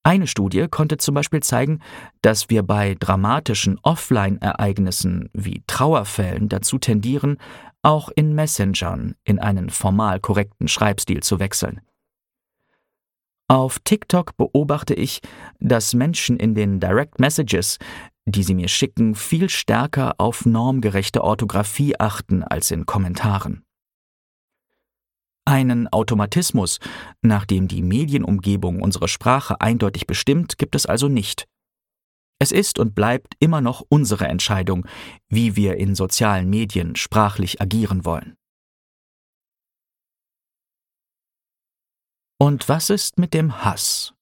Eine Studie konnte zum Beispiel zeigen, dass wir bei dramatischen Offline-Ereignissen wie Trauerfällen dazu tendieren, auch in Messengern in einen formal korrekten Schreibstil zu wechseln. Auf TikTok beobachte ich, dass Menschen in den Direct Messages, die sie mir schicken, viel stärker auf normgerechte Orthographie achten als in Kommentaren. Einen Automatismus, nach dem die Medienumgebung unsere Sprache eindeutig bestimmt, gibt es also nicht. Es ist und bleibt immer noch unsere Entscheidung, wie wir in sozialen Medien sprachlich agieren wollen. Und was ist mit dem Hass?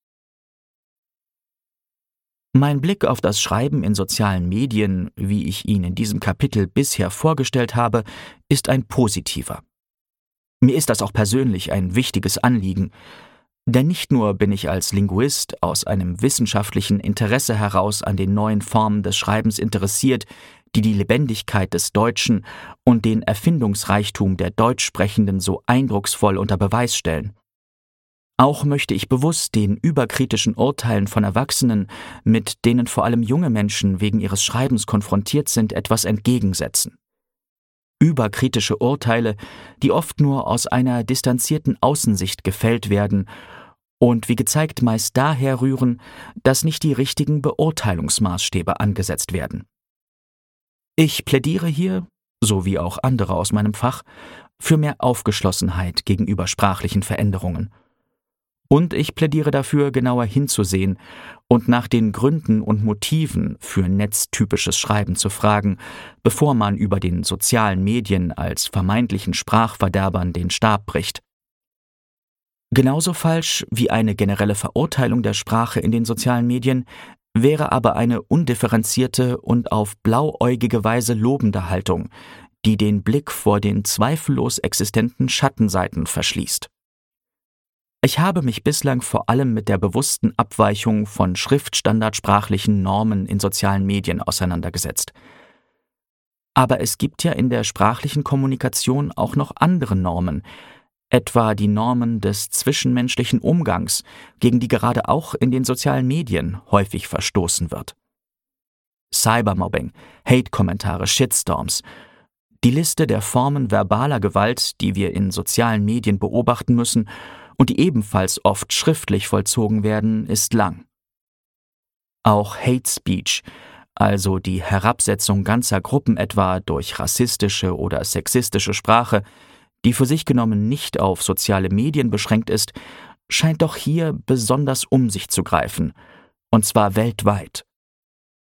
Mein Blick auf das Schreiben in sozialen Medien, wie ich ihn in diesem Kapitel bisher vorgestellt habe, ist ein positiver. Mir ist das auch persönlich ein wichtiges Anliegen, denn nicht nur bin ich als Linguist aus einem wissenschaftlichen Interesse heraus an den neuen Formen des Schreibens interessiert, die die Lebendigkeit des Deutschen und den Erfindungsreichtum der Deutschsprechenden so eindrucksvoll unter Beweis stellen. Auch möchte ich bewusst den überkritischen Urteilen von Erwachsenen, mit denen vor allem junge Menschen wegen ihres Schreibens konfrontiert sind, etwas entgegensetzen. Überkritische Urteile, die oft nur aus einer distanzierten Außensicht gefällt werden und wie gezeigt meist daher rühren, dass nicht die richtigen Beurteilungsmaßstäbe angesetzt werden. Ich plädiere hier, so wie auch andere aus meinem Fach, für mehr Aufgeschlossenheit gegenüber sprachlichen Veränderungen. Und ich plädiere dafür, genauer hinzusehen und nach den Gründen und Motiven für netztypisches Schreiben zu fragen, bevor man über den sozialen Medien als vermeintlichen Sprachverderbern den Stab bricht. Genauso falsch wie eine generelle Verurteilung der Sprache in den sozialen Medien wäre aber eine undifferenzierte und auf blauäugige Weise lobende Haltung, die den Blick vor den zweifellos existenten Schattenseiten verschließt. Ich habe mich bislang vor allem mit der bewussten Abweichung von schriftstandardsprachlichen Normen in sozialen Medien auseinandergesetzt. Aber es gibt ja in der sprachlichen Kommunikation auch noch andere Normen, etwa die Normen des zwischenmenschlichen Umgangs, gegen die gerade auch in den sozialen Medien häufig verstoßen wird. Cybermobbing, Hate-Kommentare, Shitstorms. Die Liste der Formen verbaler Gewalt, die wir in sozialen Medien beobachten müssen und die ebenfalls oft schriftlich vollzogen werden, ist lang. Auch Hate Speech, also die Herabsetzung ganzer Gruppen etwa durch rassistische oder sexistische Sprache, die für sich genommen nicht auf soziale Medien beschränkt ist, scheint doch hier besonders um sich zu greifen, und zwar weltweit.